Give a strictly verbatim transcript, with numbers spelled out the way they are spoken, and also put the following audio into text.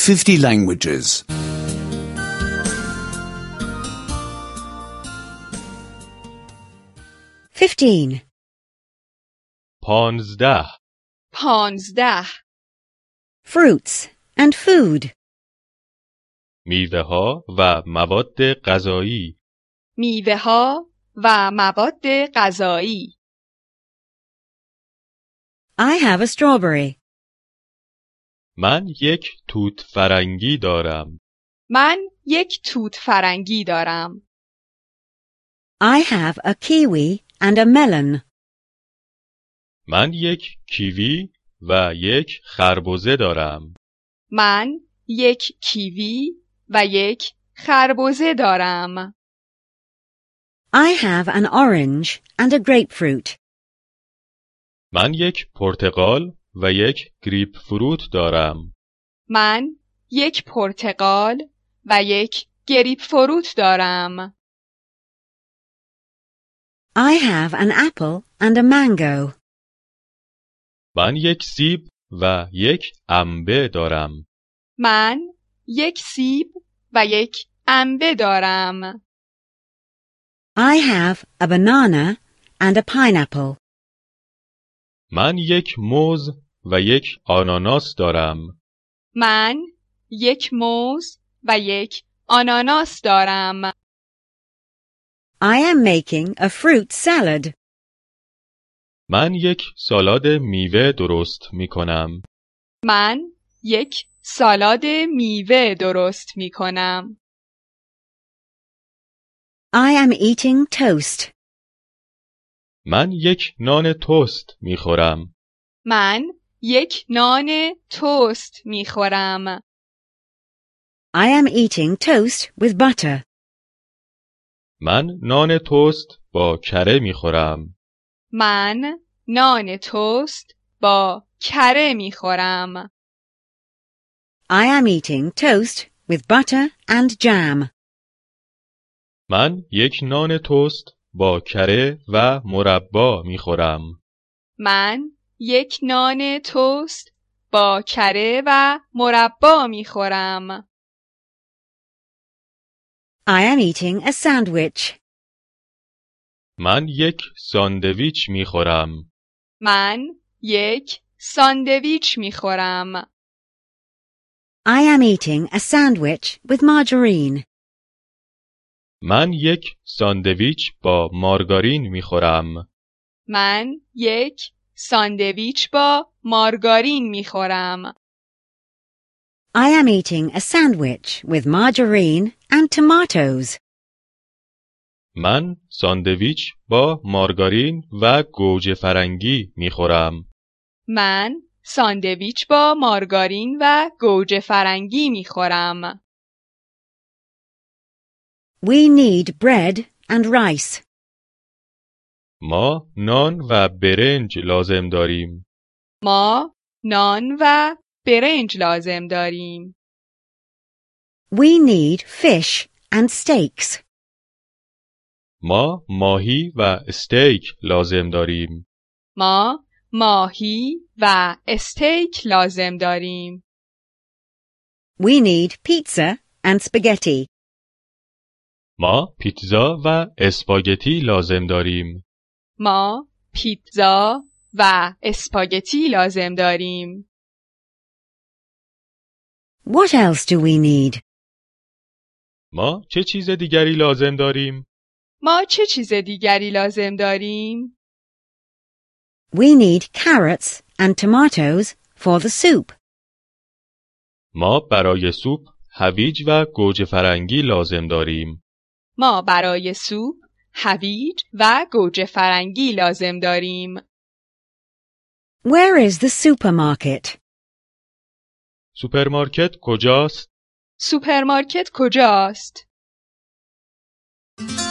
fifty languages. Fifteen. پانزده. پانزده. Fruits and food. میوه ها و مواد غذایی. میوه ها و مواد غذایی. I have a strawberry. من یک توت فرنگی دارم. من یک توت فرنگی دارم. I have a kiwi and a melon. من یک کیوی و یک خربزه دارم. من یک کیوی و یک خربزه دارم. I have an orange and a grapefruit. من یک پرتقال و یک گریپ فروت دارم. من یک پرتقال و یک گریپ فروت دارم. I have an apple and a mango. من یک سیب و یک انبه دارم. من یک سیب و یک انبه دارم. I have a banana and a pineapple. من یک موز و یک آناناس دارم. من یک موز و یک آناناس دارم. I am making a fruit salad. من یک سالاد میوه درست می کنم. من یک سالاد میوه درست می کنم. I am eating toast. من یک نان توست می خورم. من یک نان توست می خورم. I am eating toast with butter. من نان توست با کره می خورم. من نان توست با کره می خورم. I am eating toast with butter and jam. من یک نان توست با کره و مربا می خورم. من یک نان توست با کره و مربا می خورم. I am eating a sandwich. من یک ساندویچ می خورم. من یک ساندویچ می خورم. I am eating a sandwich with margarine. من یک ساندویچ با مارگارین می خورم. من یک ساندویچ با مارگارین می خورم. I am eating a sandwich with margarine and tomatoes. من ساندویچ با مارگارین و گوجه فرنگی می خورم. من ساندویچ با مارگارین و گوجه فرنگی می خورم. We need bread and rice. ما نان و برنج لازم داریم. ما نان و برنج لازم داریم. We need fish and steaks. ما ماهی و استیک لازم داریم. ما ماهی و استیک لازم داریم. We need pizza and spaghetti. ما پیتزا و اسپاگتی لازم داریم. ما پیتزا و اسپاگتی لازم داریم. What else do we need? ما چه چیز دیگری لازم داریم؟ ما چه چیز دیگری لازم داریم؟ We need carrots and tomatoes for the soup. ما برای سوپ هویج و گوجه فرنگی لازم داریم. ما برای سوپ هویج و گوجه فرنگی لازم داریم. Where is the supermarket? سوپرمارکت کجاست؟ سوپرمارکت کجاست؟